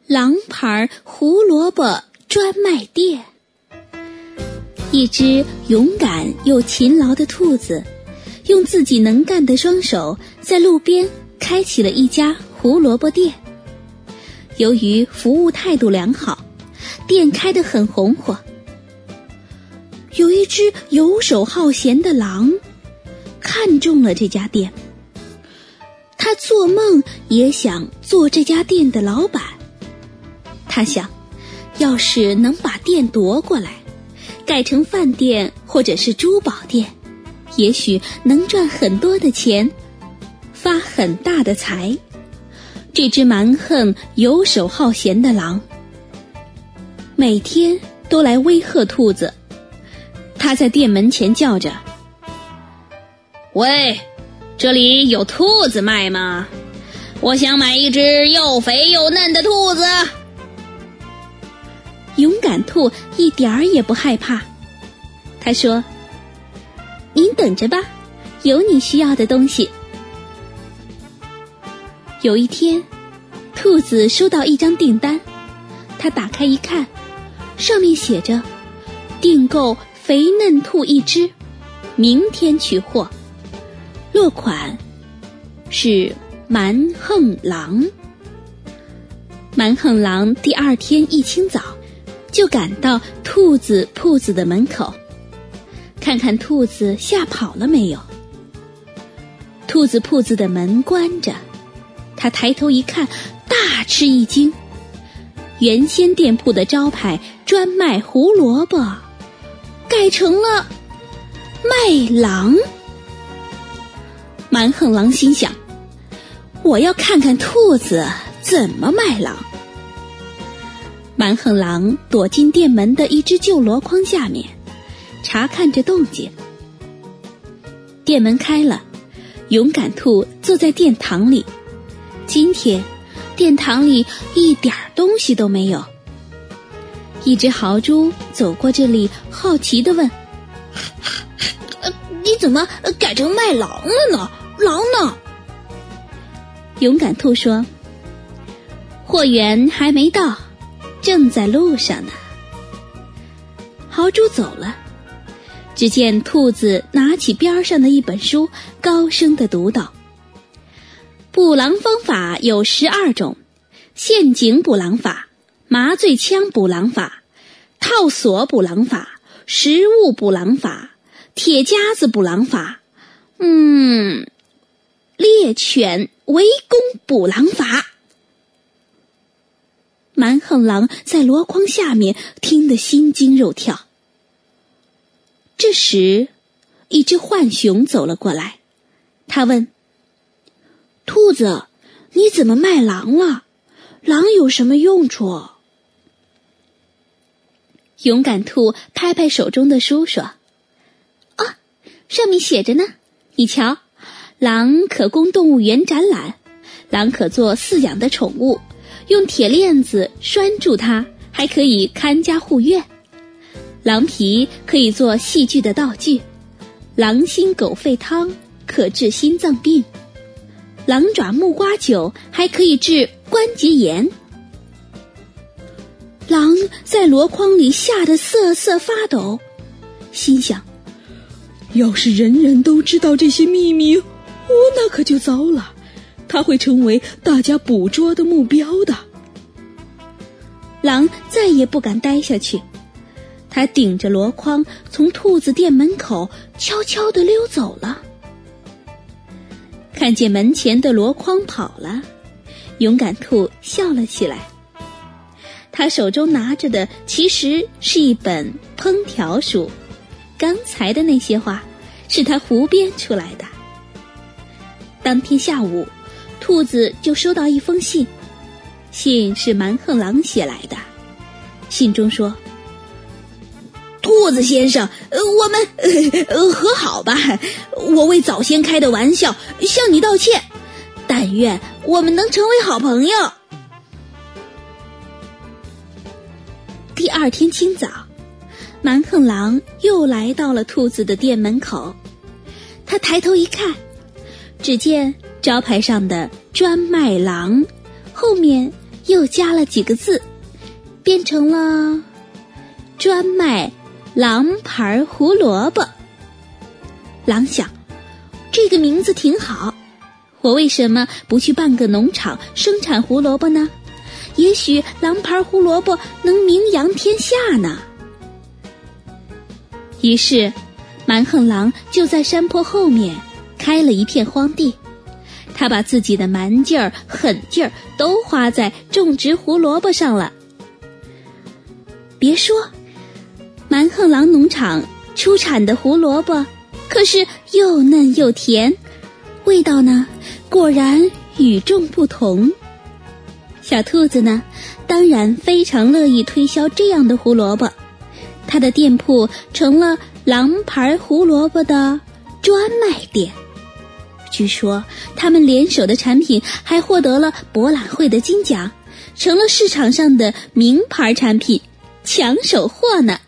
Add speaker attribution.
Speaker 1: 狼牌胡萝卜专卖店。一只勇敢又勤劳的兔子，用自己能干的双手在路边开启了一家胡萝卜店。由于服务态度良好，店开得很红火。有一只游手好闲的狼看中了这家店，他做梦也想做这家店的老板。他想，要是能把店夺过来，改成饭店或者是珠宝店，也许能赚很多的钱，发很大的财。这只蛮横游手好闲的狼每天都来威吓兔子。他在店门前叫着：喂，这里有兔子卖吗？我想买一只又肥又嫩的兔子。勇敢兔一点儿也不害怕，他说：您等着吧，有你需要的东西。有一天，兔子收到一张订单，他打开一看，上面写着：订购肥嫩兔一只，明天取货。落款是蛮横狼。蛮横狼第二天一清早就赶到兔子铺子的门口，看看兔子吓跑了没有。兔子铺子的门关着，他抬头一看，大吃一惊。原先店铺的招牌专卖胡萝卜，改成了卖狼。蛮横狼心想，我要看看兔子怎么卖狼。蛮横狼躲进店门的一只旧箩筐下面，查看着动静。店门开了，勇敢兔坐在殿堂里。今天殿堂里一点东西都没有。一只豪猪走过这里，好奇地问：你怎么改成卖狼了呢？狼呢？勇敢兔说：货源还没到，正在路上呢。豪猪走了，只见兔子拿起边上的一本书，高声地读道：捕狼方法有12种，陷阱捕狼法、麻醉枪捕狼法、套索捕狼法、食物捕狼法、铁夹子捕狼法，猎犬围攻捕狼法。蛮横狼在箩筐下面听得心惊肉跳。这时，一只浣熊走了过来，他问：兔子，你怎么卖狼了？狼有什么用处？勇敢兔拍拍手中的书说：上面写着呢，你瞧，狼可供动物园展览，狼可做饲养的宠物，用铁链子拴住它，还可以看家护院。狼皮可以做戏剧的道具，狼心狗肺汤可治心脏病，狼爪木瓜酒还可以治关节炎。狼在箩筐里吓得瑟瑟发抖，心想：要是人人都知道这些秘密，那可就糟了，它会成为大家捕捉的目标的。狼再也不敢待下去，他顶着箩筐从兔子店门口悄悄地溜走了。看见门前的箩筐跑了，勇敢兔笑了起来。他手中拿着的其实是一本烹调书，刚才的那些话是他胡编出来的。当天下午，兔子就收到一封信，信是蛮横狼写来的。信中说：兔子先生，我们和好吧，我为早先开的玩笑向你道歉，但愿我们能成为好朋友。第二天清早，蛮横狼又来到了兔子的店门口，他抬头一看，只见招牌上的专卖狼后面又加了几个字，变成了专卖狼牌胡萝卜。狼想，这个名字挺好，我为什么不去办个农场生产胡萝卜呢？也许狼牌胡萝卜能名扬天下呢。于是蛮横狼就在山坡后面开了一片荒地，他把自己的蛮劲儿、狠劲儿都花在种植胡萝卜上了。别说，蛮横狼农场出产的胡萝卜可是又嫩又甜，味道呢，果然与众不同。小兔子呢，当然非常乐意推销这样的胡萝卜，它的店铺成了狼牌胡萝卜的专卖店。据说他们联手的产品还获得了博览会的金奖，成了市场上的名牌产品，抢手货呢。